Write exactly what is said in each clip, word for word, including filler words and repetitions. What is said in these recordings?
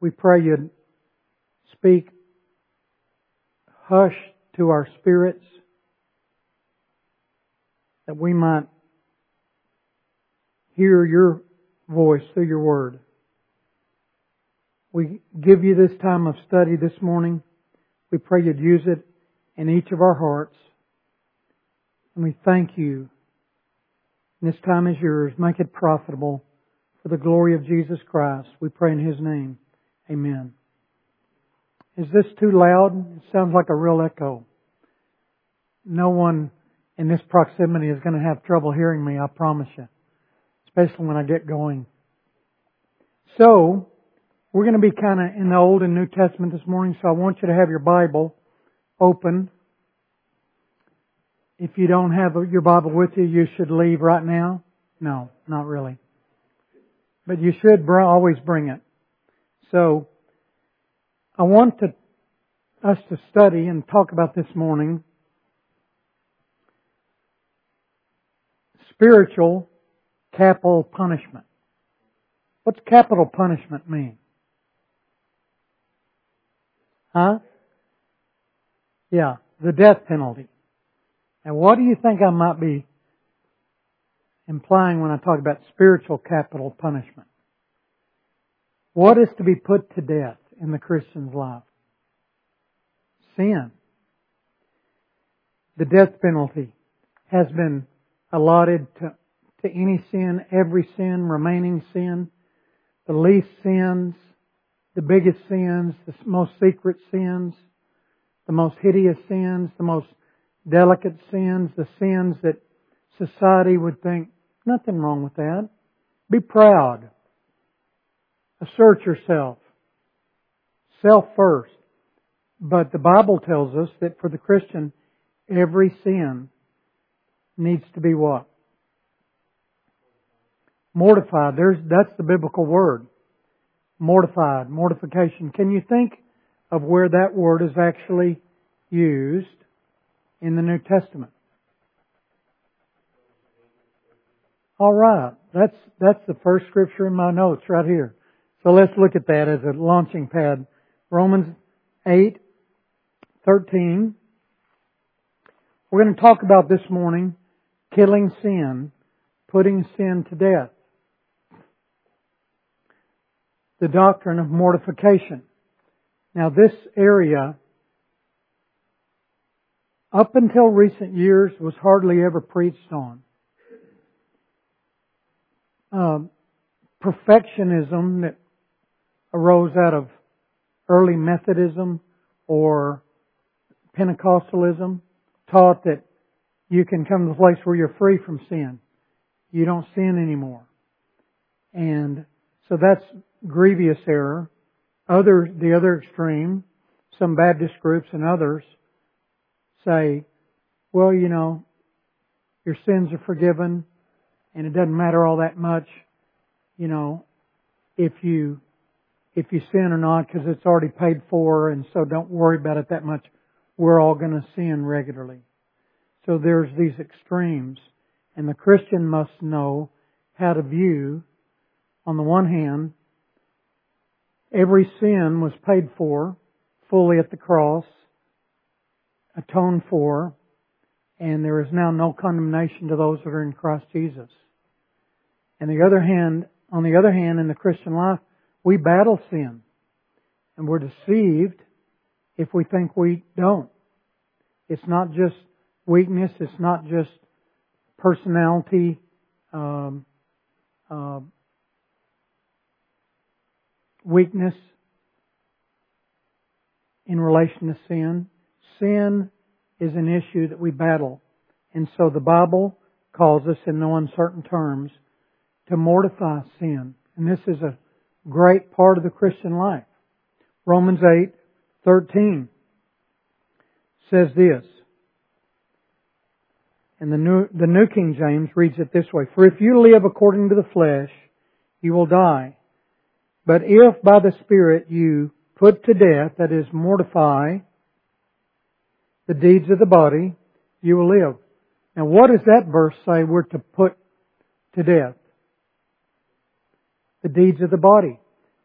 We pray You'd speak hush to our spirits, that we might hear Your voice through Your Word. We give You this time of study this morning. We pray You'd use it in each of our hearts. And we thank You. And this time is Yours. Make it profitable for the glory of Jesus Christ. We pray in His name. Amen. Is this too loud? It sounds like a real echo. No one in this proximity is going to have trouble hearing me, I promise you. Especially when I get going. So, we're going to be kind of in the Old and New Testament this morning, so I want you to have your Bible open. If you don't have your Bible with you, you should leave right now. No, not really. But you should br- always bring it. So, I want to, us to study and talk about this morning spiritual capital punishment. What's capital punishment mean? Huh? Yeah, the death penalty. And what do you think I might be implying when I talk about spiritual capital punishment? What is to be put to death in the Christian's life? Sin. The death penalty has been allotted to, to any sin, every sin, remaining sin, the least sins, the biggest sins, the most secret sins, the most hideous sins, the most delicate sins, the sins that society would think, nothing wrong with that. Be proud. Assert yourself. Self first. But the Bible tells us that for the Christian, every sin needs to be what? Mortified. There's, that's the biblical word. Mortified. Mortification. Can you think of where that word is actually used in the New Testament? All right. That's, that's the first scripture in my notes right here. So let's look at that as a launching pad. Romans eight thirteen. We're going to talk about this morning killing sin, putting sin to death. The doctrine of mortification. Now this area, up until recent years, was hardly ever preached on. Um, perfectionism that arose out of early Methodism or Pentecostalism taught that you can come to a place where you're free from sin. You don't sin anymore. And so that's grievous error. Other, the other extreme, some Baptist groups and others say, well, you know, your sins are forgiven and it doesn't matter all that much, you know, if you if you sin or not, because it's already paid for, and so don't worry about it that much. We're all going to sin regularly. So there's these extremes, and the Christian must know how to view, on the one hand, every sin was paid for fully at the cross, atoned for, and there is now no condemnation to those that are in Christ Jesus. And the other hand, on the other hand, in the Christian life, we battle sin. And we're deceived if we think we don't. It's not just weakness. It's not just personality, um, uh, weakness in relation to sin. Sin is an issue that we battle. And so the Bible calls us in no uncertain terms to mortify sin. And this is a great part of the Christian life. Romans eight thirteen says this. And the New, the New King James reads it this way. For if you live according to the flesh, you will die. But if by the Spirit you put to death, that is, mortify the deeds of the body, you will live. Now what does that verse say we're to put to death? The deeds of the body.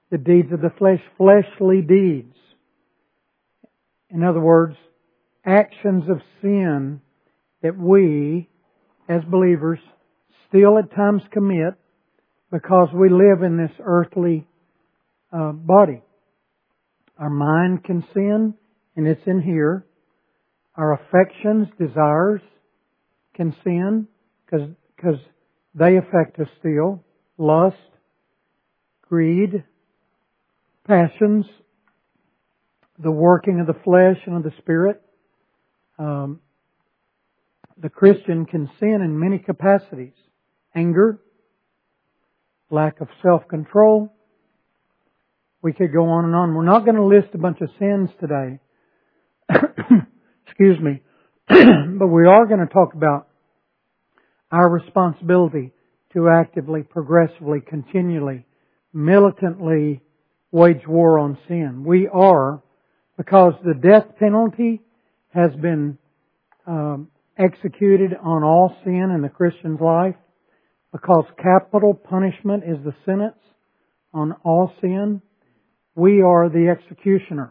the deeds of the flesh, fleshly deeds. In other words, actions of sin that we, as believers, still at times commit because we live in this earthly uh, body. Our mind can sin, and it's in here. Our affections, desires can sin because because they affect us still. Lust, greed, passions, the working of the flesh and of the Spirit. Um, the Christian can sin in many capacities. Anger, lack of self-control. We could go on and on. We're not going to list a bunch of sins today. Excuse me. But we are going to talk about our responsibility to actively, progressively, continually, militantly wage war on sin. We are, because the death penalty has been um, executed on all sin in the Christian's life, because capital punishment is the sentence on all sin, we are the executioner,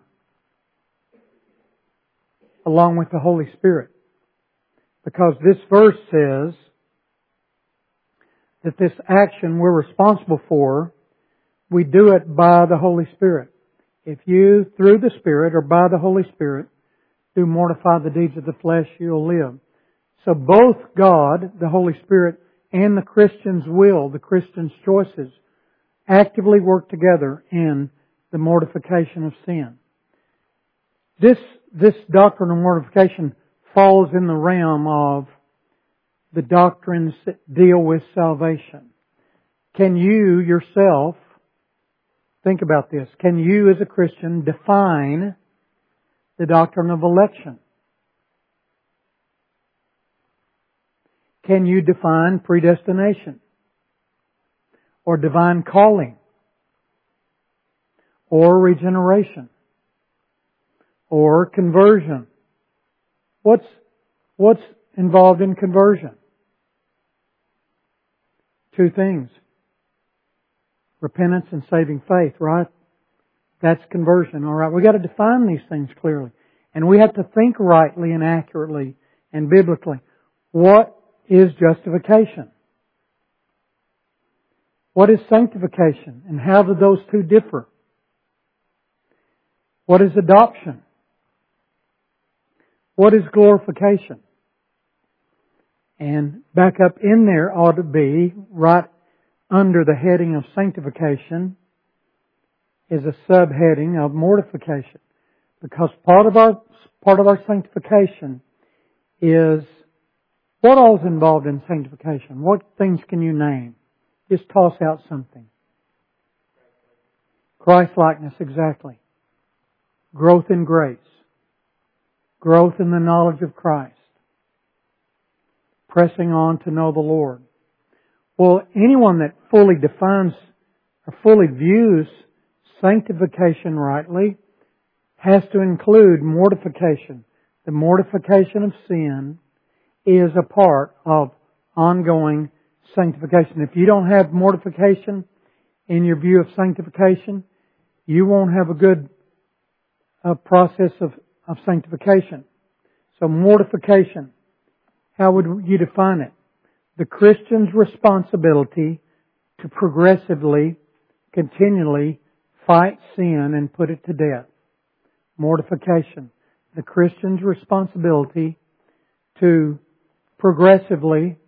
along with the Holy Spirit. Because this verse says that this action we're responsible for, we do it by the Holy Spirit. If you, through the Spirit or by the Holy Spirit, do mortify the deeds of the flesh, you'll live. So both God, the Holy Spirit, and the Christian's will, the Christian's choices, actively work together in the mortification of sin. This, this doctrine of mortification falls in the realm of the doctrines that deal with salvation. Can you yourself, think about this, can you as a Christian define the doctrine of election? Can you define predestination? Or divine calling? Or regeneration? Or conversion? What's, what's involved in conversion? Two things. Repentance and saving faith, right? That's conversion, alright? We got to define these things clearly. And we have to think rightly and accurately and biblically. What is justification? What is sanctification? And how do those two differ? What is adoption? What is glorification? And back up in there ought to be, right under the heading of sanctification, is a subheading of mortification. Because part of our, part of our sanctification is, what all is involved in sanctification? What things can you name? Just toss out something. Christ-likeness, exactly. Growth in grace. Growth in the knowledge of Christ. Pressing on to know the Lord. Well, anyone that fully defines or fully views sanctification rightly has to include mortification. The mortification of sin is a part of ongoing sanctification. If you don't have mortification in your view of sanctification, you won't have a good uh, process of, of sanctification. So mortification, how would you define it? The Christian's responsibility to progressively, continually fight sin and put it to death. Mortification. The Christian's responsibility to progressively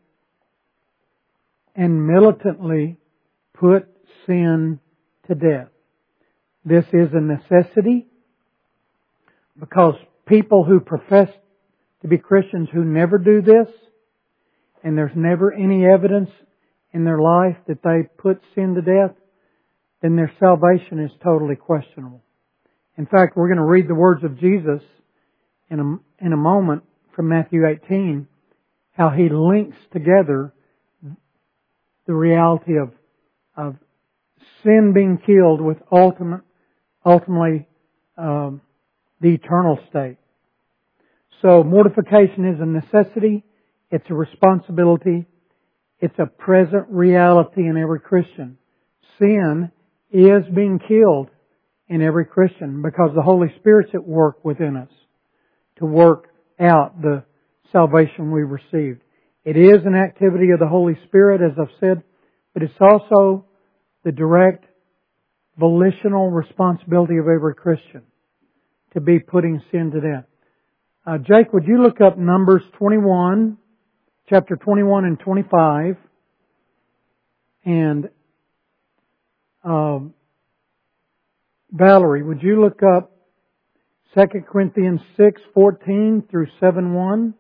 and militantly put sin to death. This is a necessity because people who profess to be Christians who never do this, and there's never any evidence in their life that they put sin to death, then their salvation is totally questionable. In fact, we're going to read the words of Jesus in a, in a moment from Matthew eighteen, how He links together the reality of, of sin being killed with ultimate, ultimately um, the eternal state. So mortification is a necessity. It's a responsibility. It's a present reality in every Christian. Sin is being killed in every Christian because the Holy Spirit's at work within us to work out the salvation we received. It is an activity of the Holy Spirit, as I've said, but it's also the direct volitional responsibility of every Christian to be putting sin to death. Uh, Jake, would you look up Numbers twenty-one, chapter twenty-one and twenty-five, and um, Valerie, would you look up Second Corinthians six fourteen through seven one?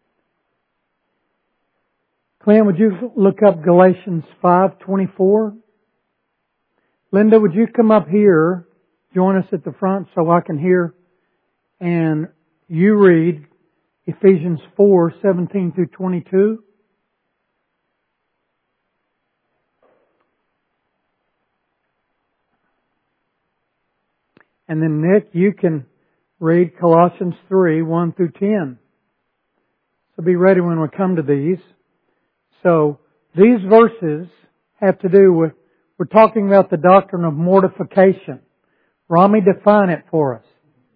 Clint, would you look up Galatians five twenty-four? Linda, would you come up here, join us at the front so I can hear, and you read Ephesians four seventeen through twenty-two? And then Nick, you can read Colossians three one through ten. So be ready when we come to these. So these verses have to do with, we're talking about the doctrine of mortification. Rami, define it for us.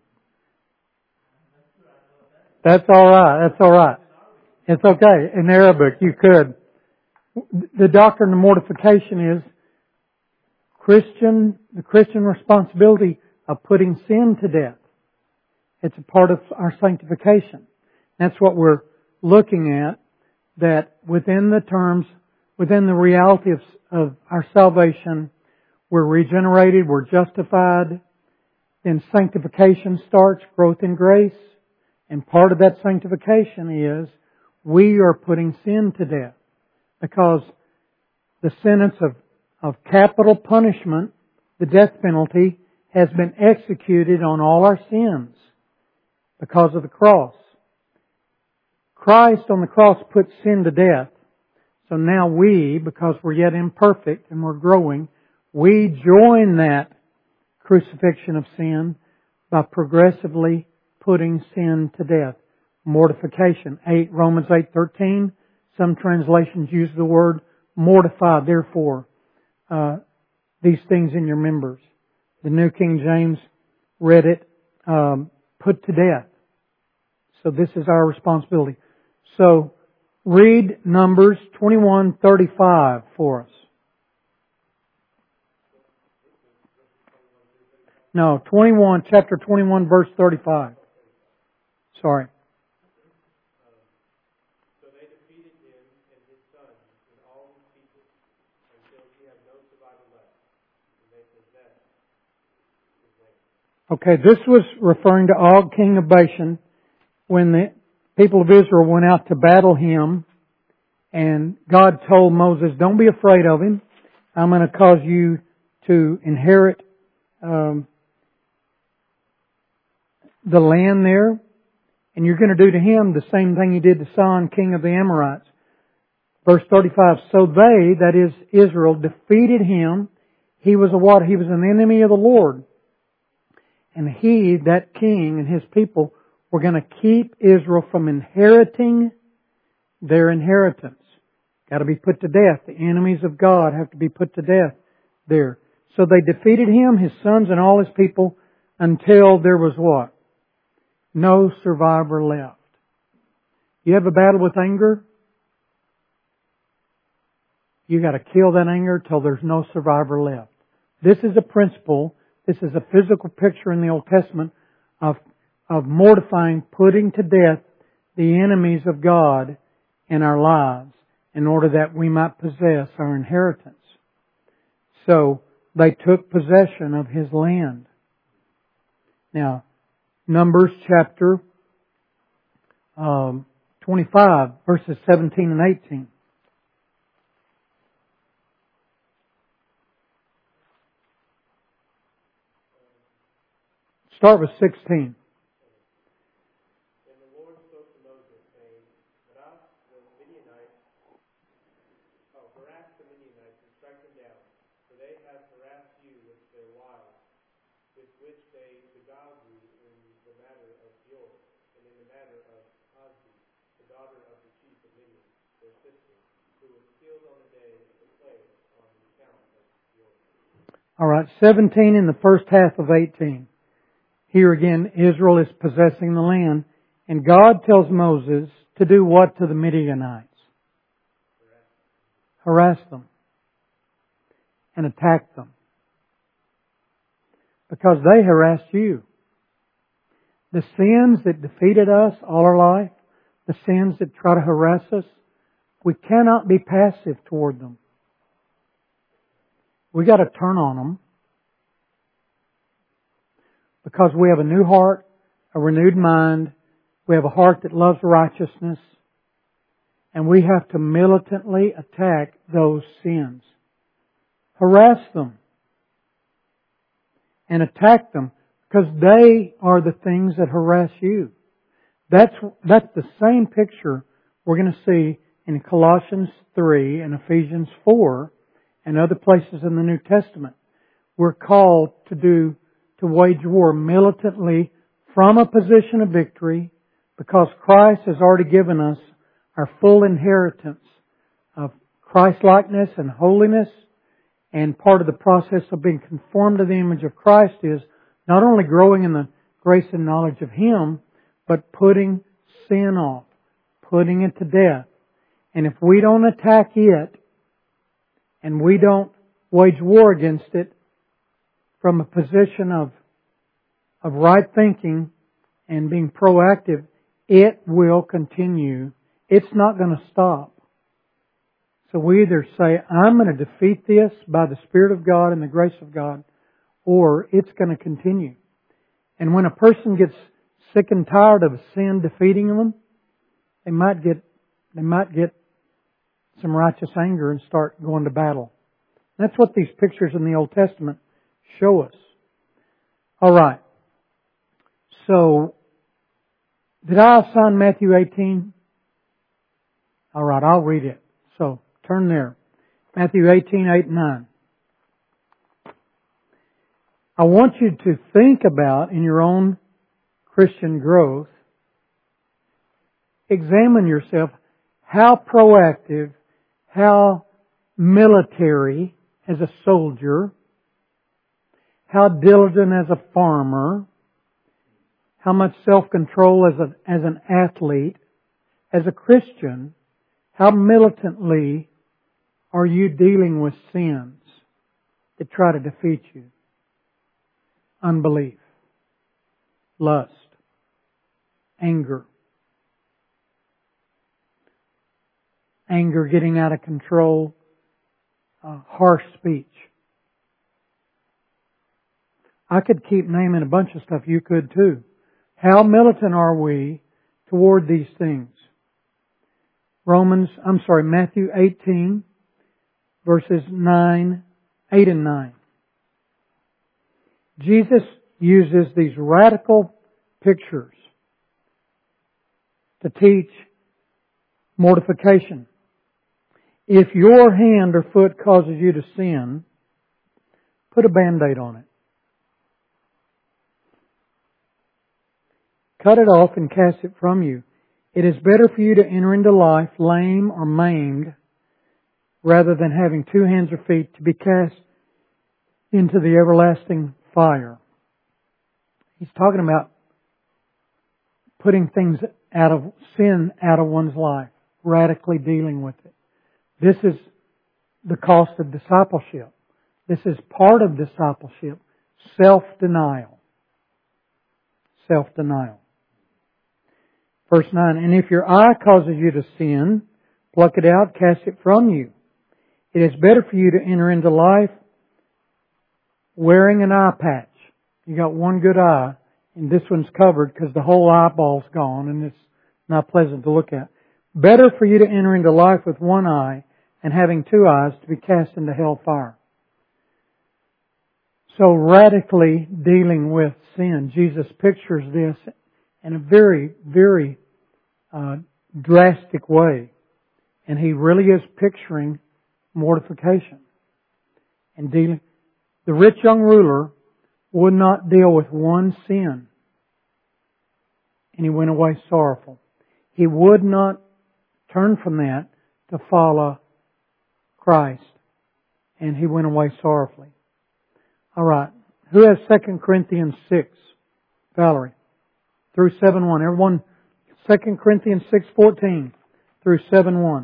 That's alright, that's alright. It's okay. In Arabic, you could. The doctrine of mortification is Christian, the Christian responsibility of putting sin to death. It's a part of our sanctification. That's what we're looking at, that within the terms, within the reality of, of our salvation, we're regenerated, we're justified, then sanctification starts, growth in grace, and part of that sanctification is we are putting sin to death because the sentence of, of capital punishment, the death penalty, has been executed on all our sins because of the cross. Christ on the cross put sin to death. So now we, because we're yet imperfect and we're growing, we join that crucifixion of sin by progressively putting sin to death. Mortification. Eight, Romans eight thirteen. Some translations use the word mortify, therefore, uh, these things in your members. The New King James read it, um, put to death. So this is our responsibility. So read Numbers twenty-one thirty-five for us. No, twenty-one, chapter twenty-one, verse thirty-five. Sorry. So they defeated him and his sons and all his people until he had no survivor left, and they possessed his land. Okay, this was referring to Og, king of Bashan, when the people of Israel went out to battle him, and God told Moses, don't be afraid of him. I'm going to cause you to inherit um, the land there, and you're going to do to him the same thing you did to Sihon, king of the Amorites. Verse thirty-five, so they, that is Israel, defeated him. He was a what? He was an enemy of the Lord. And he, that king and his people, were going to keep Israel from inheriting their inheritance. Got to be put to death. The enemies of God have to be put to death there. So they defeated him, his sons, and all his people until there was what? No survivor left. You have a battle with anger? You got to kill that anger till there's no survivor left. This is a principle. This is a physical picture in the Old Testament of, of mortifying, putting to death the enemies of God in our lives in order that we might possess our inheritance. So they took possession of his land. Now, Numbers chapter um, twenty-five, verses seventeen and eighteen. Start with sixteen. And the Lord spoke to Moses, saying, Harass the Midianites, oh, harass the Midianites and strike them down, for they have harassed you with their wiles, with which they beguiled you in the matter of Beor, and in the matter of Ozbi, the daughter of the chief of Midian, their sister, who was killed on the day of the plague on account of Beor. All right, seventeen in the first half of eighteen. Here again, Israel is possessing the land, and God tells Moses to do what to the Midianites? Harass them and attack them. Because they harassed you. The sins that defeated us all our life, the sins that try to harass us, we cannot be passive toward them. We got to turn on them. Because we have a new heart, a renewed mind, we have a heart that loves righteousness, and we have to militantly attack those sins. Harass them. And attack them, because they are the things that harass you. That's, that's the same picture we're going to see in Colossians three and Ephesians four and other places in the New Testament. We're called to do, to wage war militantly from a position of victory, because Christ has already given us our full inheritance of Christ-likeness and holiness. And part of the process of being conformed to the image of Christ is not only growing in the grace and knowledge of Him, but putting sin off, putting it to death. And if we don't attack it, and we don't wage war against it from a position of, of right thinking and being proactive, it will continue. It's not going to stop. So we either say, I'm going to defeat this by the Spirit of God and the grace of God, or it's going to continue. And when a person gets sick and tired of sin defeating them, they might get, they might get some righteous anger and start going to battle. That's what these pictures in the Old Testament show us. Alright. So, did I assign Matthew eighteen? Alright, I'll read it. So, turn there. Matthew eighteen, eight and nine. I want you to think about, in your own Christian growth, examine yourself, how proactive, how military as a soldier, how diligent as a farmer, how much self-control as, a, as an athlete, as a Christian, how militantly are you dealing with sins that try to defeat you? Unbelief, lust, anger, anger getting out of control, uh, harsh speech. I could keep naming a bunch of stuff. You could too. How militant are we toward these things? Romans, I'm sorry, Matthew eighteen, verses nine, eight and nine. Jesus uses these radical pictures to teach mortification. If your hand or foot causes you to sin, put a Band-Aid on it. Cut it off and cast it from you. It is better for you to enter into life lame or maimed rather than having two hands or feet to be cast into the everlasting fire. He's talking about putting things out of sin out of one's life, radically dealing with it. This is the cost of discipleship. This is part of discipleship. Self-denial. Self-denial. Verse nine, and if your eye causes you to sin, pluck it out, cast it from you. It is better for you to enter into life wearing an eye patch. You got one good eye, and this one's covered because the whole eyeball's gone, and it's not pleasant to look at. Better for you to enter into life with one eye and having two eyes to be cast into hellfire. So radically dealing with sin. Jesus pictures this in a very, very uh, drastic way. And He really is picturing mortification and dealing. The rich young ruler would not deal with one sin, and he went away sorrowful. He would not turn from that to follow Christ, and he went away sorrowfully. All right. Who has Second Corinthians six? Valerie. Through seven one. Everyone, Second Corinthians six fourteen through seven one.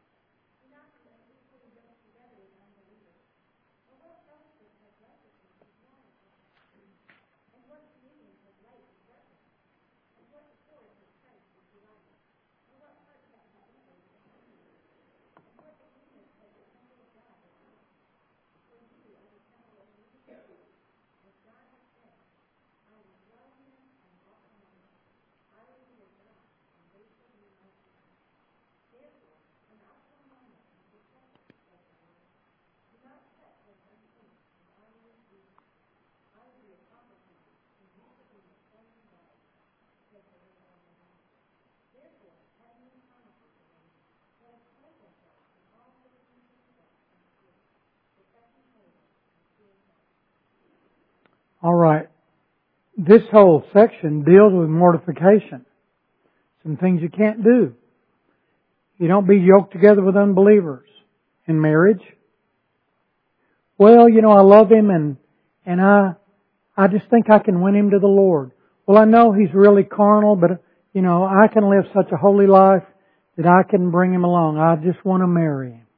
All right. This whole section deals with mortification. Some things you can't do. You don't be yoked together with unbelievers in marriage. Well, you know, I love him and, and I, I just think I can win him to the Lord. Well, I know he's really carnal, but, you know, I can live such a holy life that I can bring him along. I just want to marry him.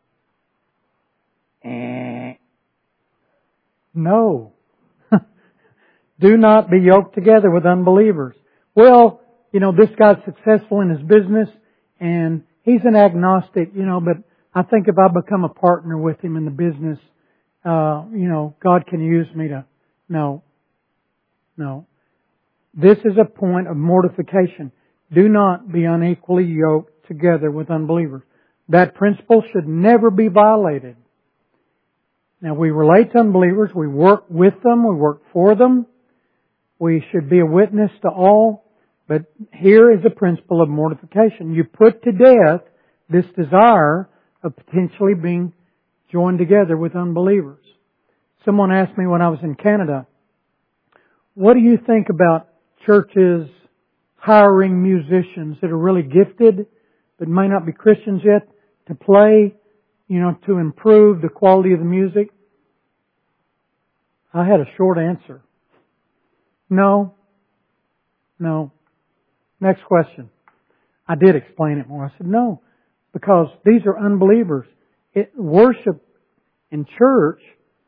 Eh. No. Do not be yoked together with unbelievers. Well, you know, this guy's successful in his business and he's an agnostic, you know, but I think if I become a partner with him in the business, uh, you know, God can use me to... No. No. This is a point of mortification. Do not be unequally yoked together with unbelievers. That principle should never be violated. Now, we relate to unbelievers. We work with them. We work for them. We should be a witness to all. But here is a principle of mortification. You put to death this desire of potentially being joined together with unbelievers. Someone asked me when I was in Canada, what do you think about churches hiring musicians that are really gifted but may not be Christians yet to play, you know, to improve the quality of the music? I had a short answer. No. No. Next question. I did explain it more. I said, no, because these are unbelievers. It, worship in church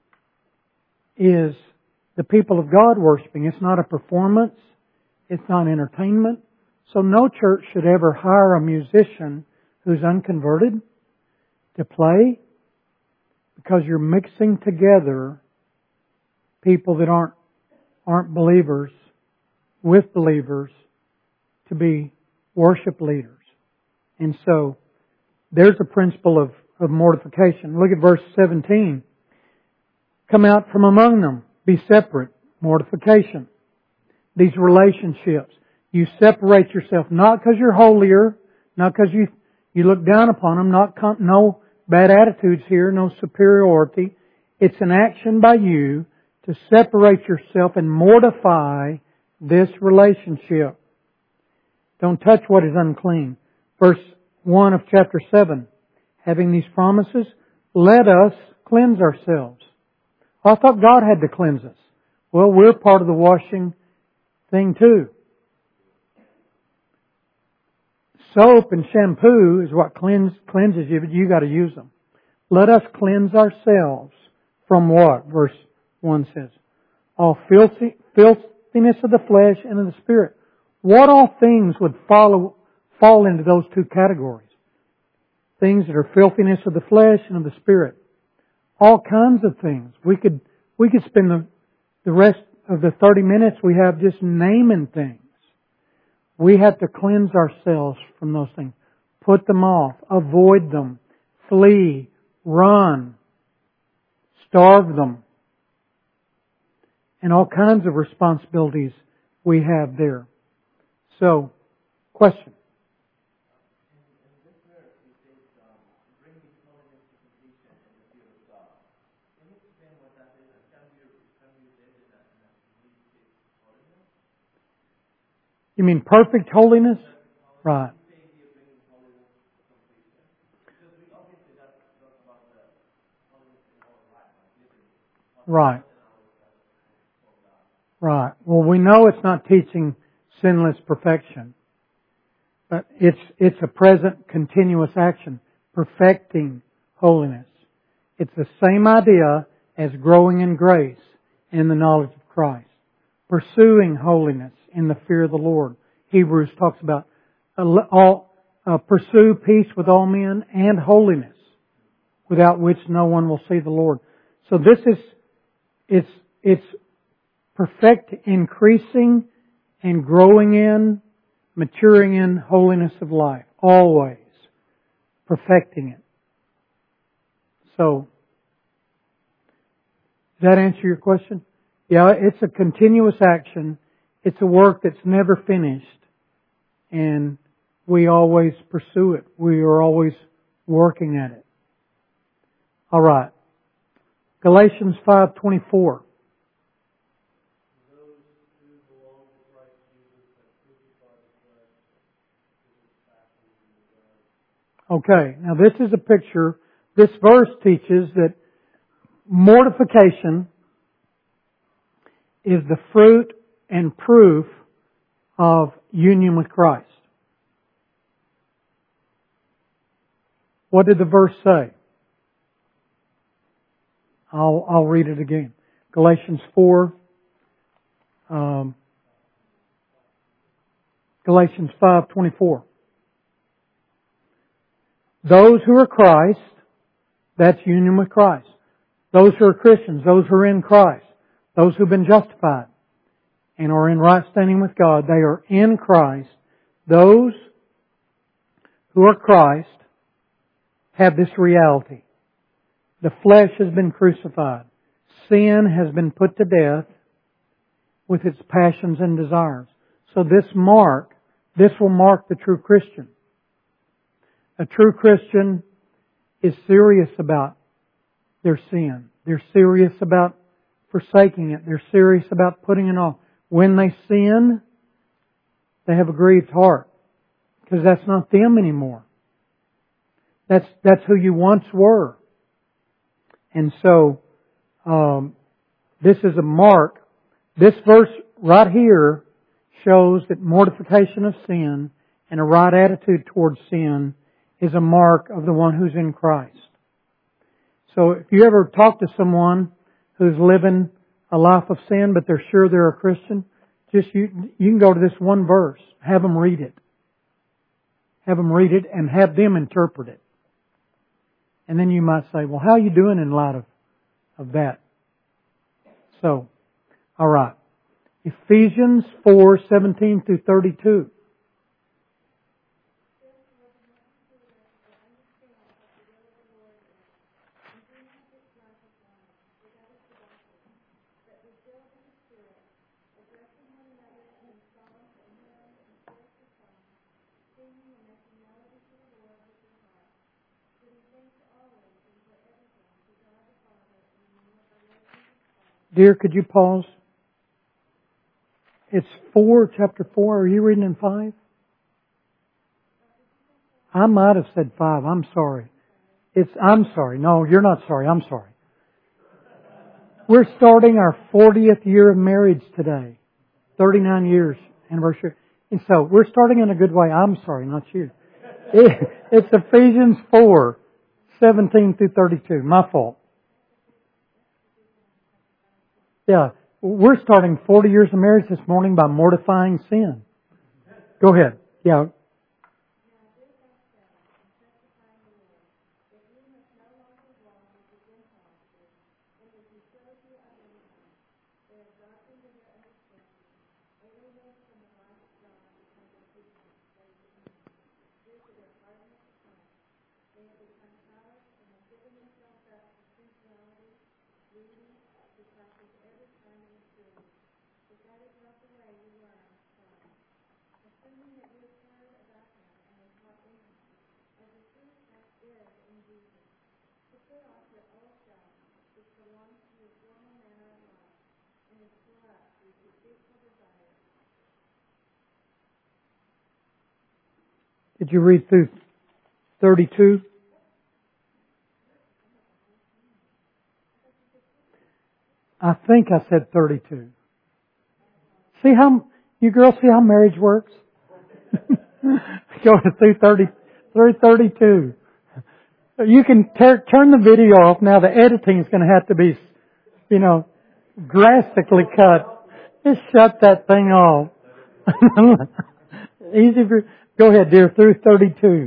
is the people of God worshiping. It's not a performance. It's not entertainment. So no church should ever hire a musician who's unconverted to play, because you're mixing together people that aren't aren't believers with believers to be worship leaders. And so there's a principle of, of mortification. Look at verse seventeen. Come out from among them. Be separate. Mortification. These relationships. You separate yourself not because you're holier, not because you, you look down upon them, not no bad attitudes here, no superiority. It's an action by you to separate yourself and mortify this relationship. Don't touch what is unclean. Verse one of chapter seven. Having these promises, let us cleanse ourselves. I thought God had to cleanse us. Well, we're part of the washing thing too. Soap and shampoo is what cleanse, cleanses you, but you got to use them. Let us cleanse ourselves from what? Verse one says, all filthy, filthiness of the flesh and of the spirit. What all things would follow, fall into those two categories? Things that are filthiness of the flesh and of the spirit. All kinds of things. We could, we could spend the, the rest of the thirty minutes we have just naming things. We have to cleanse ourselves from those things. Put them off. Avoid them. Flee. Run. Starve them. And all kinds of responsibilities we have there. So, question. You mean perfect holiness? Right. Right. Right. Well, we know it's not teaching sinless perfection. But it's, it's a present continuous action. Perfecting holiness. It's the same idea as growing in grace and in the knowledge of Christ. Pursuing holiness in the fear of the Lord. Hebrews talks about uh, all, uh, pursue peace with all men and holiness, without which no one will see the Lord. So this is, it's, it's perfect, increasing and growing in, maturing in holiness of life. Always. Perfecting it. So, does that answer your question? Yeah, it's a continuous action. It's a work that's never finished. And we always pursue it. We are always working at it. All right. Galatians five twenty-four. Okay, now this is a picture. This verse teaches that mortification is the fruit and proof of union with Christ. What did the verse say? I'll, I'll read it again. Galatians four, um, Galatians five twenty-four. Those who are Christ, that's union with Christ. Those who are Christians, those who are in Christ, those who have been justified and are in right standing with God, they are in Christ. Those who are Christ have this reality. The flesh has been crucified. Sin has been put to death with its passions and desires. So this mark, this will mark the true Christian. A true Christian is serious about their sin. They're serious about forsaking it. They're serious about putting it off. When they sin, they have a grieved heart. Because that's not them anymore. That's, that's who you once were. And so, um, this is a mark. This verse right here shows that mortification of sin and a right attitude towards sin is a mark of the one who's in Christ. So if you ever talk to someone who's living a life of sin, but they're sure they're a Christian, just you, you can go to this one verse, have them read it. Have them read it and have them interpret it. And then you might say, well, how are you doing in light of, of that? So, alright. Ephesians four, seventeen through thirty-two. Dear, could you pause? It's four, chapter four. Are you reading in five? I might have said five. I'm sorry. It's, I'm sorry. No, you're not sorry. I'm sorry. We're starting our fortieth year of marriage today. thirty-nine years anniversary. And so we're starting in a good way. I'm sorry, not you. It, it's Ephesians four, seventeen through thirty-two. My fault. Yeah, we're starting forty years of marriage this morning by mortifying sin. Go ahead. Yeah. Did you read through thirty-two? I think I said thirty-two. See how, you girls see how marriage works? Go to three thirty, three thirty-two. You can ter- turn the video off now. The editing is going to have to be, you know, drastically cut. Just shut that thing off. Easy for, go ahead, dear, through thirty-two.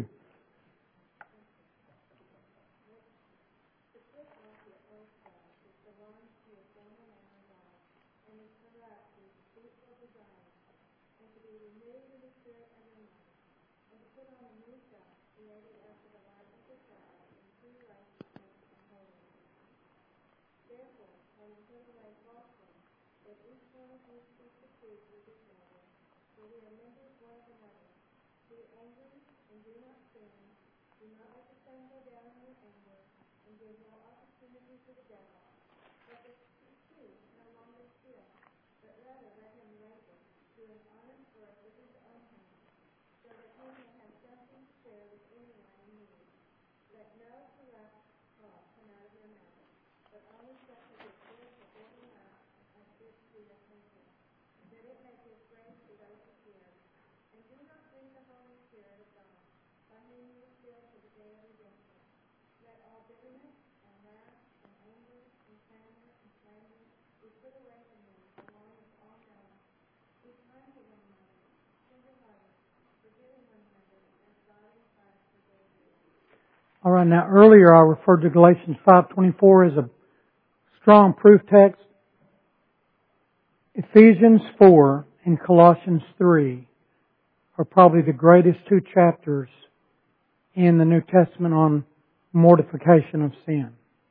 All right, now earlier I referred to Galatians five twenty-four as a strong proof text. Ephesians four and Colossians three are probably the greatest two chapters in the New Testament on mortification of sin.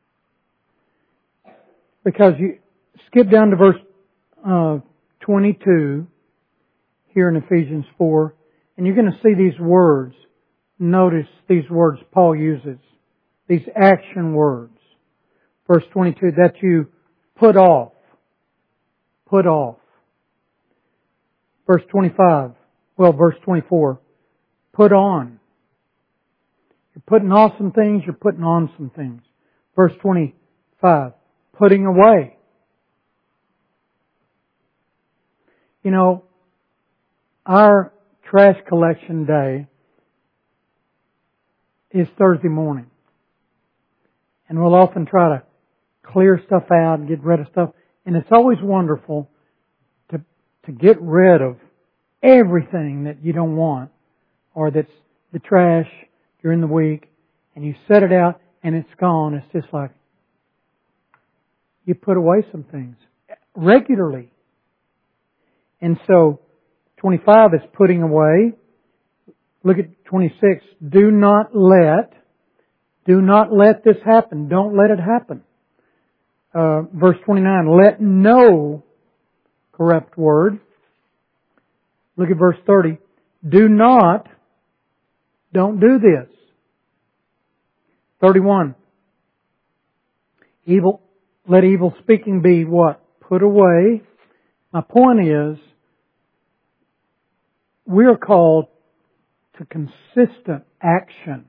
Because you skip down to verse uh, twenty-two here in Ephesians four, and you're going to see these words. Notice these words Paul uses, these action words. Verse twenty-two, that you put off. Put off. Verse twenty-five, well, verse twenty-four, put on. You're putting off some things, you're putting on some things. Verse twenty-five, putting away. You know, our trash collection day is Thursday morning. And we'll often try to clear stuff out and get rid of stuff. And it's always wonderful to to get rid of everything that you don't want or that's the trash during the week, and you set it out and it's gone. It's just like you put away some things regularly. And so twenty-five is putting away. Look at twenty-six. Do not let, do not let this happen. Don't let it happen. Uh, verse twenty-nine. Let no corrupt word. Look at verse thirty. Do not, don't do this. thirty-one. Evil, let evil speaking be what? Put away. My point is, we are called to consistent action.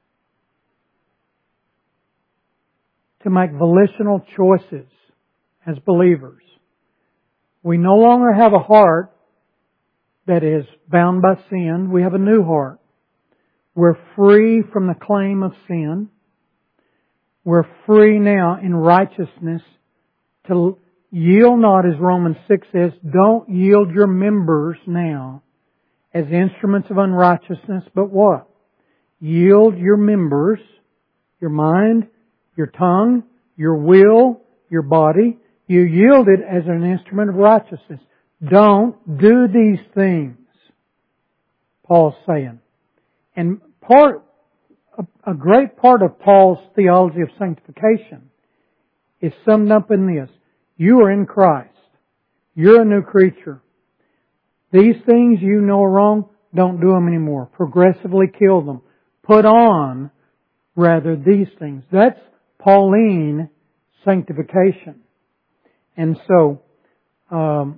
To make volitional choices as believers. We no longer have a heart that is bound by sin. We have a new heart. We're free from the claim of sin. We're free now in righteousness to yield not, as Romans six says, don't yield your members now as instruments of unrighteousness, but what? Yield your members, your mind, your tongue, your will, your body. You yield it as an instrument of righteousness. Don't do these things, Paul's saying. And part, a, a great part of Paul's theology of sanctification is summed up in this. You are in Christ. You're a new creature. These things you know are wrong, don't do them anymore. Progressively kill them. Put on, rather, these things. That's Pauline sanctification. And so, um,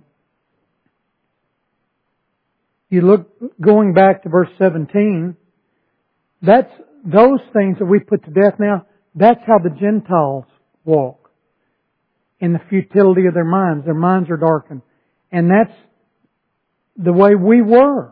you look, going back to verse seventeen, that's, those things that we put to death now, that's how the Gentiles walk. In the futility of their minds. Their minds are darkened. And that's the way we were.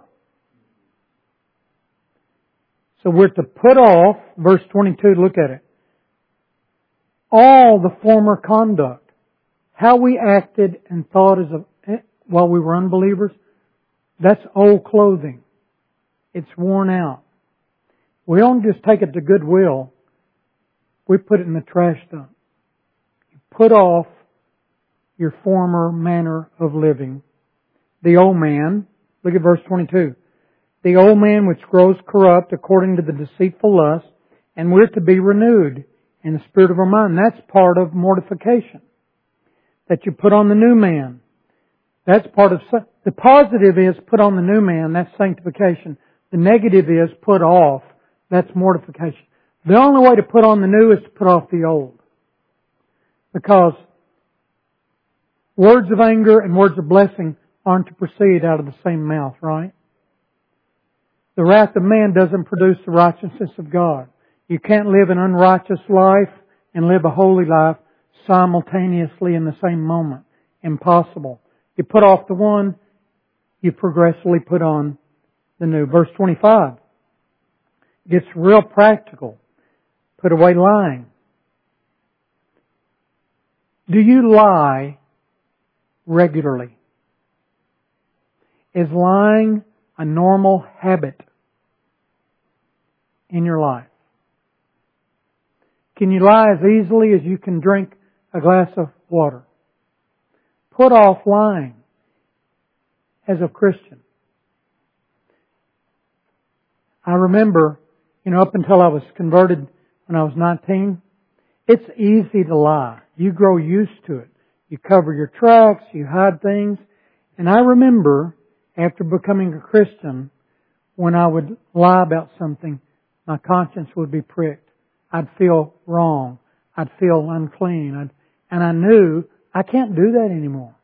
So we're to put off, verse twenty-two, look at it, all the former conduct. How we acted and thought as a, while we were unbelievers, that's old clothing. It's worn out. We don't just take it to Goodwill. We put it in the trash dump. You put off your former manner of living. The old man, look at verse twenty-two. The old man which grows corrupt according to the deceitful lust, and we're to be renewed in the spirit of our mind. That's part of mortification. That you put on the new man. That's part of, the positive is put on the new man, that's sanctification. The negative is put off, that's mortification. The only way to put on the new is to put off the old. Because words of anger and words of blessing aren't to proceed out of the same mouth, right? The wrath of man doesn't produce the righteousness of God. You can't live an unrighteous life and live a holy life simultaneously in the same moment. Impossible. You put off the one, you progressively put on the new. Verse twenty-five. It gets real practical. Put away lying. Do you lie regularly? Is lying a normal habit in your life? Can you lie as easily as you can drink a glass of water? Put off lying as a Christian. I remember, you know, up until I was converted when I was nineteen, it's easy to lie. You grow used to it. You cover your tracks, you hide things. And I remember, after becoming a Christian, when I would lie about something, my conscience would be pricked. I'd feel wrong. I'd feel unclean. I'd, and I knew I can't do that anymore.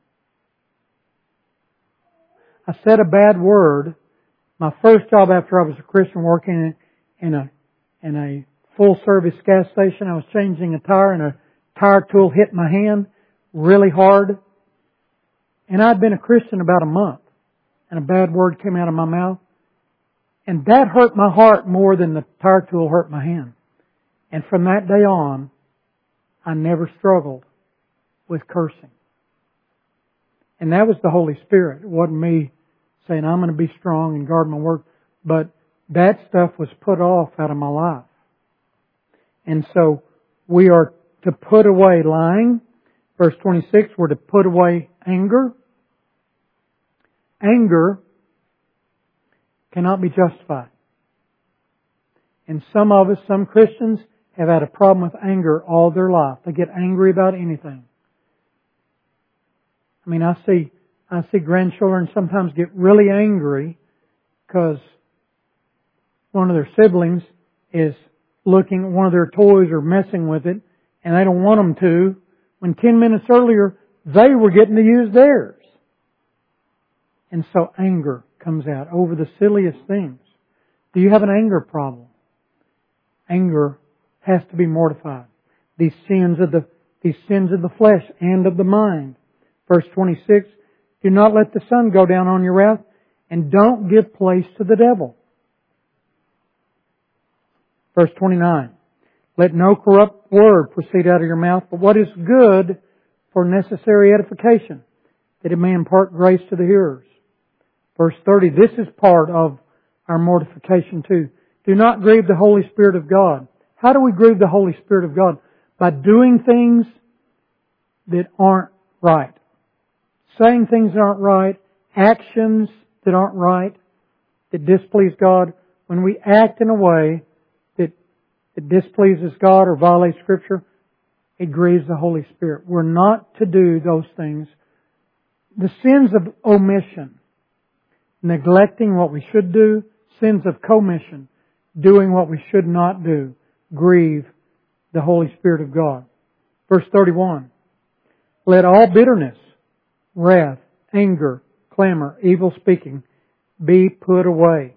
I said a bad word. My first job after I was a Christian, working in a in a full service gas station, I was changing a tire and a tire tool hit my hand really hard. And I'd been a Christian about a month. And a bad word came out of my mouth. And that hurt my heart more than the tire tool hurt my hand. And from that day on, I never struggled with cursing. And that was the Holy Spirit. It wasn't me saying, I'm going to be strong and guard my word. But that stuff was put off out of my life. And so we are to put away lying. Verse twenty-six, we're to put away anger. Anger cannot be justified. And some of us, some Christians, have had a problem with anger all their life. They get angry about anything. I mean, I see, I see grandchildren sometimes get really angry because one of their siblings is looking at one of their toys or messing with it, and they don't want them to, when ten minutes earlier they were getting to use theirs. And so anger comes out over the silliest things. Do you have an anger problem? Anger has to be mortified. These sins of the, these sins of the flesh and of the mind. Verse twenty-six, do not let the sun go down on your wrath, and don't give place to the devil. Verse twenty-nine, let no corrupt word proceed out of your mouth, but what is good for necessary edification, that it may impart grace to the hearers. Verse thirty, this is part of our mortification too. Do not grieve the Holy Spirit of God. How do we grieve the Holy Spirit of God? By doing things that aren't right. Saying things that aren't right. Actions that aren't right. That displease God. When we act in a way that, that displeases God or violates Scripture, it grieves the Holy Spirit. We're not to do those things. The sins of omission, neglecting what we should do, sins of commission, doing what we should not do, grieve the Holy Spirit of God. Verse thirty-one, let all bitterness, wrath, anger, clamor, evil speaking be put away.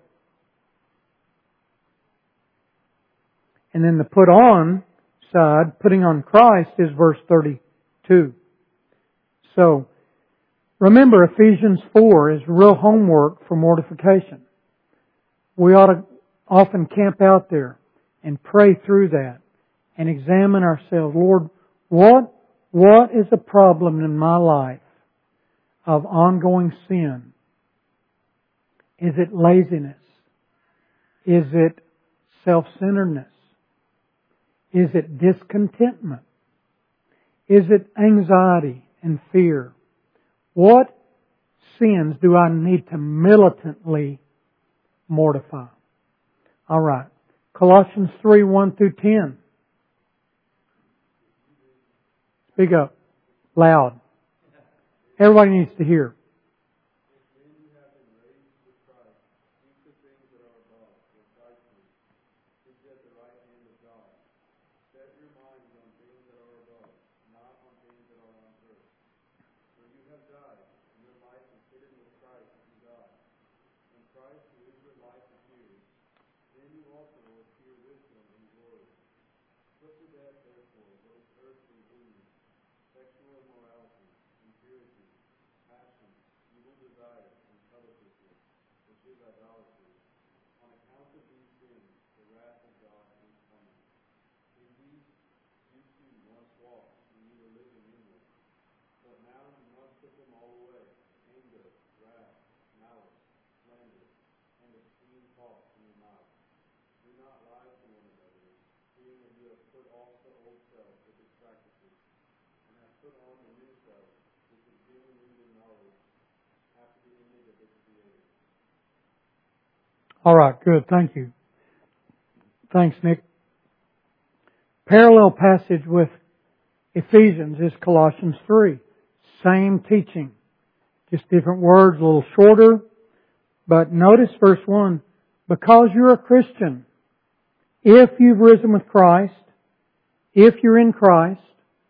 And then the put on side, putting on Christ, is verse thirty-two. So, remember, Ephesians four is real homework for mortification. We ought to often camp out there and pray through that and examine ourselves. Lord, what, what is the problem in my life of ongoing sin? Is it laziness? Is it self-centeredness? Is it discontentment? Is it anxiety and fear? What sins do I need to militantly mortify? All right. Colossians three, one through ten. Speak up. Loud. Everybody needs to hear. All right, good. Thank you. Thanks, Nick. Parallel passage with Ephesians is Colossians three. Same teaching. Just different words, a little shorter. But notice verse one. Because you're a Christian, if you've risen with Christ, if you're in Christ,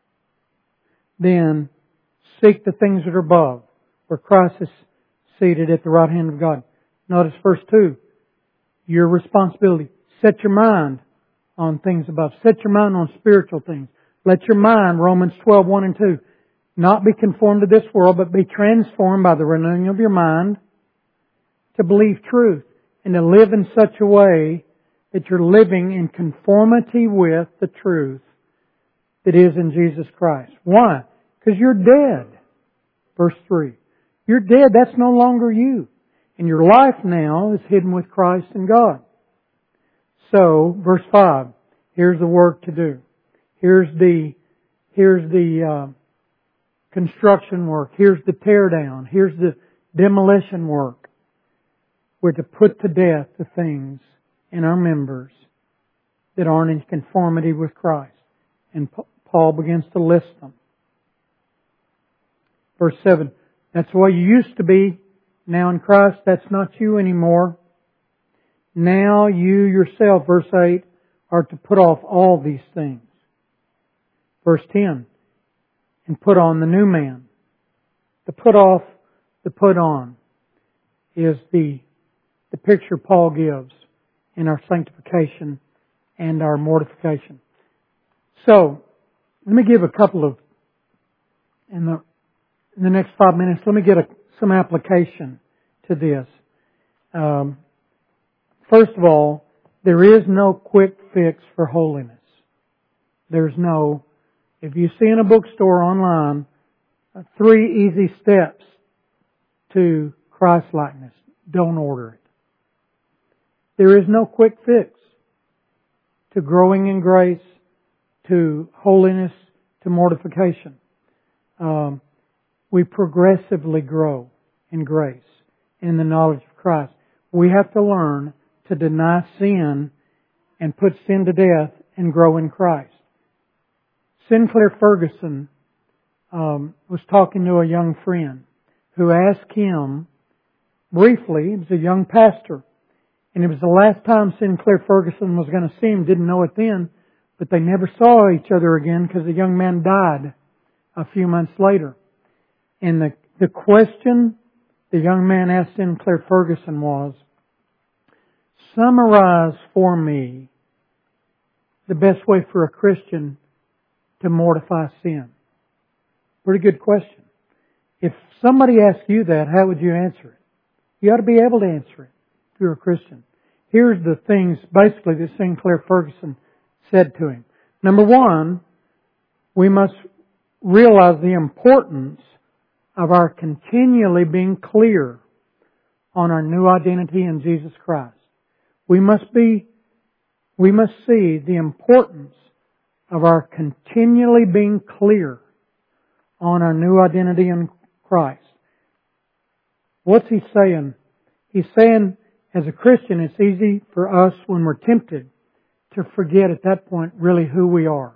then seek the things that are above, where Christ is seated at the right hand of God. Notice verse two. Your responsibility. Set your mind on things above. Set your mind on spiritual things. Let your mind, Romans twelve, one and two, not be conformed to this world, but be transformed by the renewing of your mind to believe truth and to live in such a way that you're living in conformity with the truth that is in Jesus Christ. Why? Because you're dead. Verse three. You're dead. That's no longer you. And your life now is hidden with Christ in God. So, verse five. Here's the work to do. Here's the, here's the uh, construction work. Here's the tear down. Here's the demolition work. We're to put to death the things in our members that aren't in conformity with Christ. And Paul begins to list them. Verse seven. That's the way you used to be. Now in Christ, that's not you anymore. Now you yourself, verse eight, are to put off all these things. Verse ten, and put on the new man. The put off, the put on is the, the picture Paul gives in our sanctification and our mortification. So, let me give a couple of, in the, in the next five minutes, let me get a, some application to this. Um, first of all, there is no quick fix for holiness. There's no, if you see in a bookstore online, uh, three easy steps to Christ-likeness, don't order it. There is no quick fix to growing in grace, to holiness, to mortification. Um, we progressively grow in grace, in the knowledge of Christ. We have to learn to deny sin and put sin to death and grow in Christ. Sinclair Ferguson um, was talking to a young friend who asked him briefly, he was a young pastor, and it was the last time Sinclair Ferguson was going to see him, didn't know it then, but they never saw each other again because the young man died a few months later. And the, the question the young man asked Sinclair Ferguson was, summarize for me the best way for a Christian to mortify sin. Pretty good question. If somebody asks you that, how would you answer it? You ought to be able to answer it if you're a Christian. Here's the things basically that Sinclair Ferguson said to him. Number one, we must realize the importance of our continually being clear on our new identity in Jesus Christ. We must be, we must see the importance of our continually being clear on our new identity in Christ. What's he saying? He's saying, as a Christian, it's easy for us when we're tempted to forget at that point really who we are.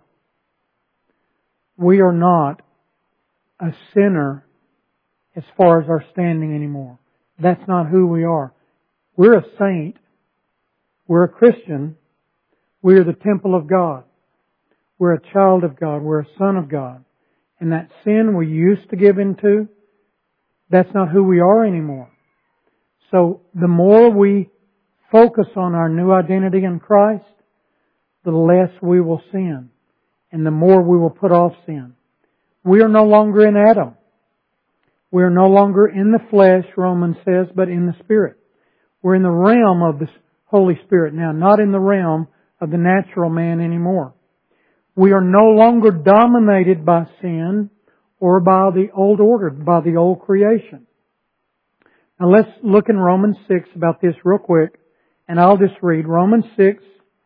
We are not a sinner as far as our standing anymore. That's not who we are. We're a saint. We're a Christian. We're the temple of God. We're a child of God. We're a son of God. And that sin we used to give into, that's not who we are anymore. So the more we focus on our new identity in Christ, the less we will sin. And the more we will put off sin. We are no longer in Adam. We are no longer in the flesh, Romans says, but in the Spirit. We're in the realm of the Holy Spirit now, not in the realm of the natural man anymore. We are no longer dominated by sin or by the old order, by the old creation. Now let's look in Romans six about this real quick, and I'll just read Romans six,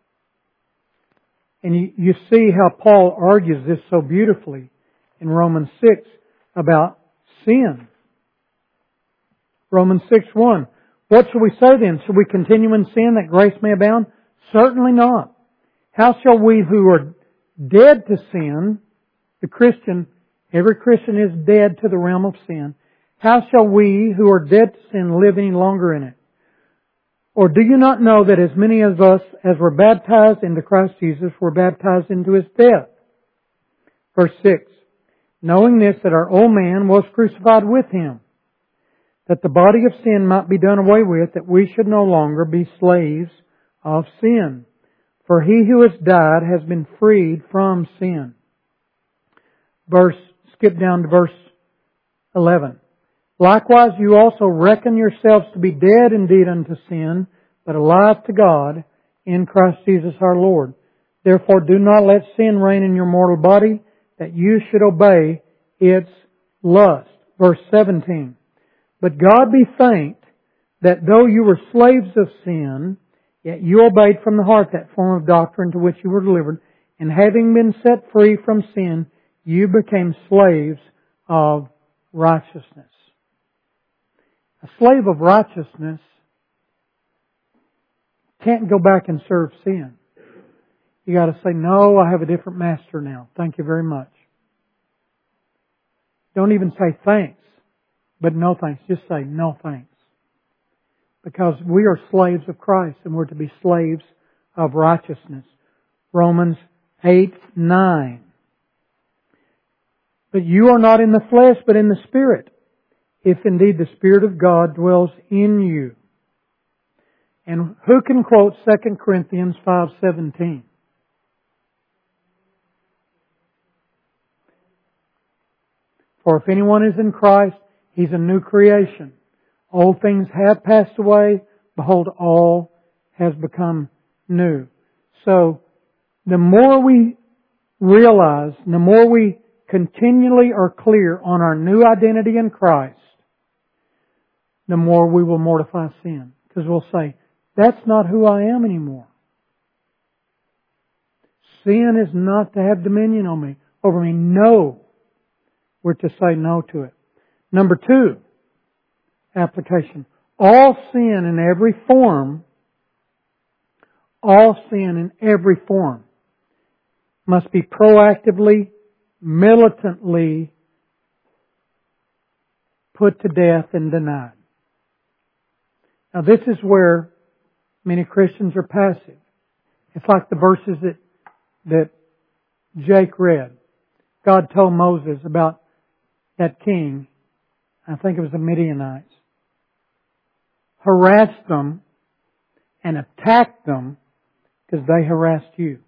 and you, you see how Paul argues this so beautifully in Romans six about sin. Romans six one. What shall we say then? Shall we continue in sin that grace may abound? Certainly not. How shall we who are dead to sin, the Christian, every Christian is dead to the realm of sin. How shall we who are dead to sin live any longer in it? Or do you not know that as many of us as were baptized into Christ Jesus were baptized into His death? Verse six. Knowing this, that our old man was crucified with Him, that the body of sin might be done away with, that we should no longer be slaves of sin. For he who has died has been freed from sin. Verse, skip down to verse eleven. Likewise you also reckon yourselves to be dead indeed unto sin, but alive to God in Christ Jesus our Lord. Therefore do not let sin reign in your mortal body, that you should obey its lust. Verse seventeen. But God be thanked that though you were slaves of sin, yet you obeyed from the heart that form of doctrine to which you were delivered, and having been set free from sin, you became slaves of righteousness. A slave of righteousness can't go back and serve sin. You got to say, no, I have a different master now. Thank you very much. Don't even say thanks, but no thanks. Just say no thanks. Because we are slaves of Christ and we're to be slaves of righteousness. Romans eight nine. But you are not in the flesh, but in the Spirit, if indeed the Spirit of God dwells in you. And who can quote Second Corinthians five seventeen? For if anyone is in Christ, he's a new creation. Old things have passed away. Behold, all has become new. So, the more we realize, the more we continually are clear on our new identity in Christ, the more we will mortify sin. Because we'll say, that's not who I am anymore. Sin is not to have dominion on me, over me. No. We're to say no to it. Number two, application. All sin in every form, all sin in every form must be proactively, militantly put to death and denied. Now this is where many Christians are passive. It's like the verses that, that Jake read. God told Moses about that king, I think it was the Midianites, harassed them and attacked them because they harassed you.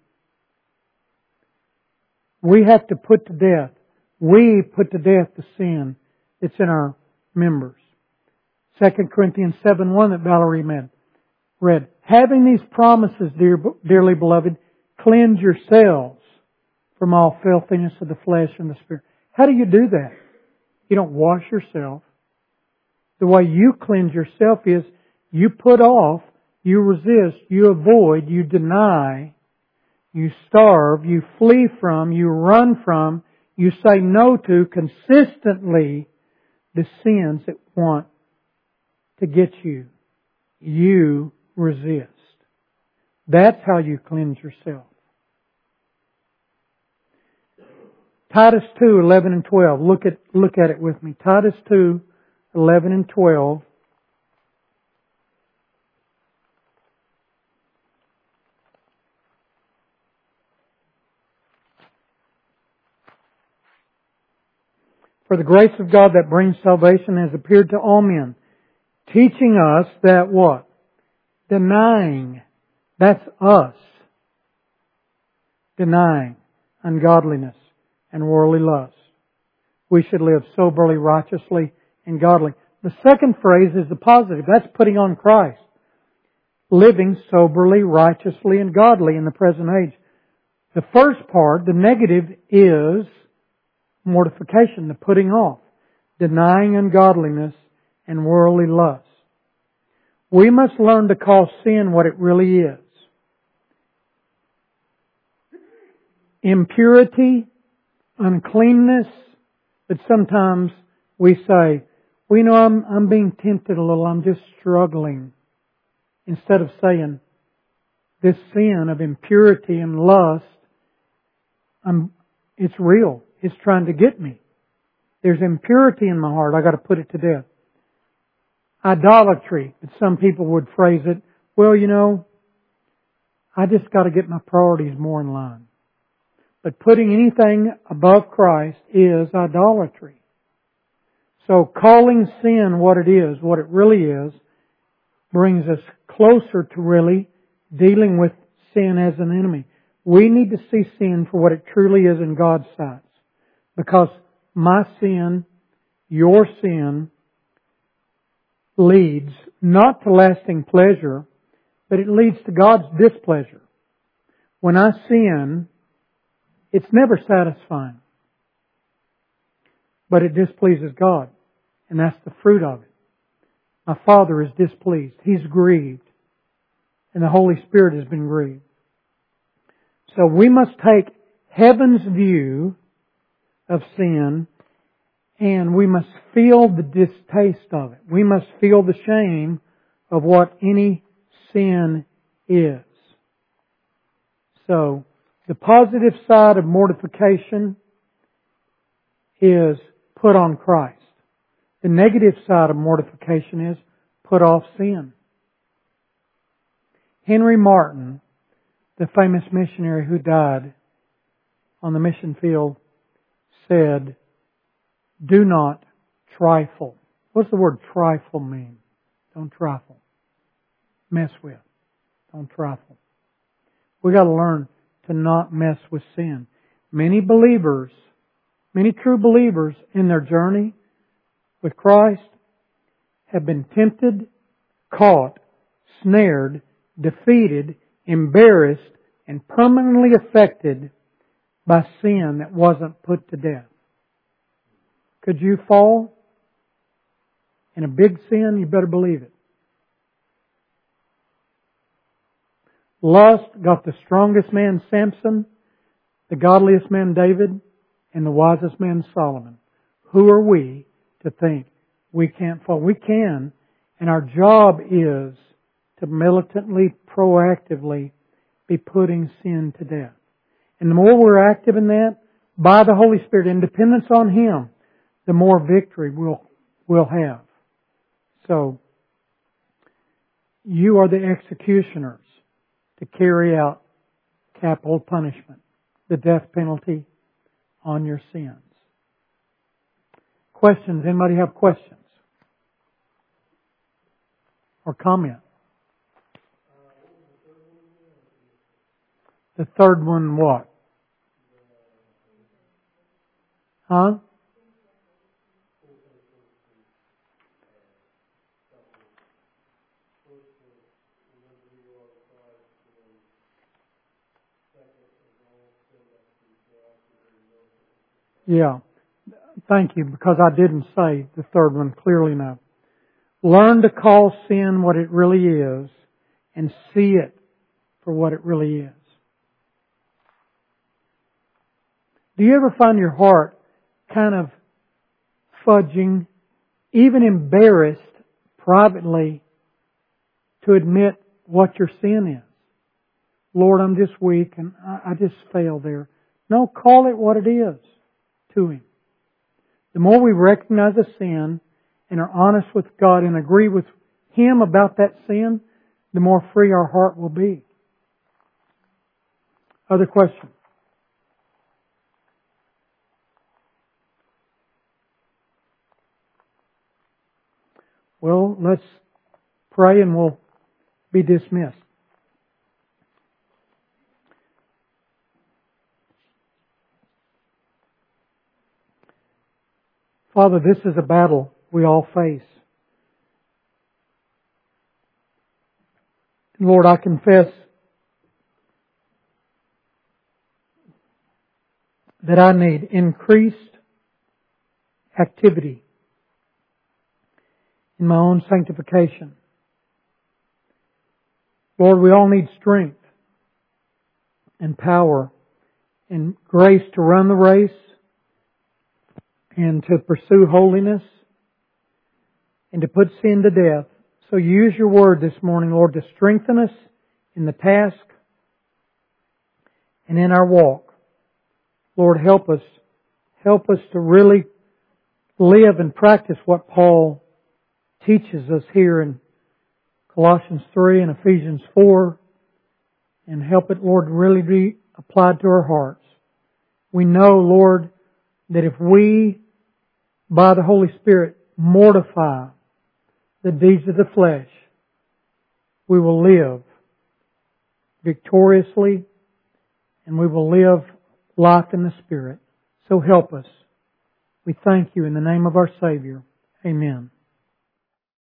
We have to put to death, we put to death the sin that's in our members. Second Corinthians seven one that Valerie read. Having these promises, dear, dearly beloved, cleanse yourselves from all filthiness of the flesh and the spirit. How do you do that? You don't wash yourself. The way you cleanse yourself is you put off, you resist, you avoid, you deny, you starve, you flee from, you run from, you say no to consistently the sins that want to get you. You resist. That's how you cleanse yourself. Titus two, eleven and twelve. Look at, look at it with me. Titus two, eleven and twelve. For the grace of God that brings salvation has appeared to all men, teaching us that what? Denying. That's us. Denying ungodliness and worldly lust. We should live soberly, righteously, and godly. The second phrase is the positive. That's putting on Christ. Living soberly, righteously, and godly in the present age. The first part, the negative, is mortification, the putting off. Denying ungodliness and worldly lust. We must learn to call sin what it really is. Impurity, uncleanness, but sometimes we say, well, you know, I'm, I'm being tempted a little, I'm just struggling. Instead of saying, this sin of impurity and lust, I'm, it's real. It's trying to get me. There's impurity in my heart. I got to put it to death. Idolatry, as some people would phrase it, well, you know, I just got to get my priorities more in line. But putting anything above Christ is idolatry. So calling sin what it is, what it really is, brings us closer to really dealing with sin as an enemy. We need to see sin for what it truly is in God's sight. Because my sin, your sin, leads not to lasting pleasure, but it leads to God's displeasure. When I sin, it's never satisfying. But it displeases God. And that's the fruit of it. My Father is displeased. He's grieved. And the Holy Spirit has been grieved. So we must take heaven's view of sin, and we must feel the distaste of it. We must feel the shame of what any sin is. So, the positive side of mortification is put on Christ. The negative side of mortification is put off sin. Henry Martin, the famous missionary who died on the mission field, said, do not trifle. What's the word trifle mean? Don't trifle. Mess with. Don't trifle. We got to learn to not mess with sin. Many believers, many true believers in their journey with Christ have been tempted, caught, snared, defeated, embarrassed, and permanently affected by sin that wasn't put to death. Could you fall in a big sin? You better believe it. Lust got the strongest man, Samson, the godliest man, David, and the wisest man, Solomon. Who are we to think we can't fall? We can, and our job is to militantly, proactively be putting sin to death. And the more we're active in that, by the Holy Spirit, in dependence on Him, the more victory we'll, we'll have. So, you are the executioners to carry out capital punishment, the death penalty on your sins. Questions? Anybody have questions? Or comment? The third one what? Huh? First, to remember who you are in Christ, and then second, is all sin that we go after and know. Yeah. Thank you, because I didn't say the third one clearly enough. Learn to call sin what it really is and see it for what it really is. Do you ever find your heart kind of fudging, even embarrassed privately to admit what your sin is? Lord, I'm just weak and I just fail there. No, call it what it is to Him. The more we recognize a sin and are honest with God and agree with Him about that sin, the more free our heart will be. Other questions? Well, let's pray and we'll be dismissed. Father, this is a battle we all face. Lord, I confess that I need increased activity in my own sanctification. Lord, we all need strength and power and grace to run the race and to pursue holiness and to put sin to death. So use your word this morning, Lord, to strengthen us in the task and in our walk. Lord, help us. Help us to really live and practice what Paul teaches us here in Colossians three and Ephesians four, and help it, Lord, really be applied to our hearts. We know, Lord, that if we, by the Holy Spirit, mortify the deeds of the flesh, we will live victoriously and we will live life in the Spirit. So help us. We thank you in the name of our Savior. Amen.